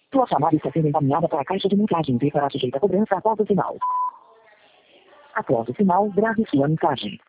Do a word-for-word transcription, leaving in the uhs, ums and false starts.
Tua chamada está sendo encaminhada para a caixa de mensagens e será sujeita a cobrança após o sinal. Após o sinal, grave sua mensagem.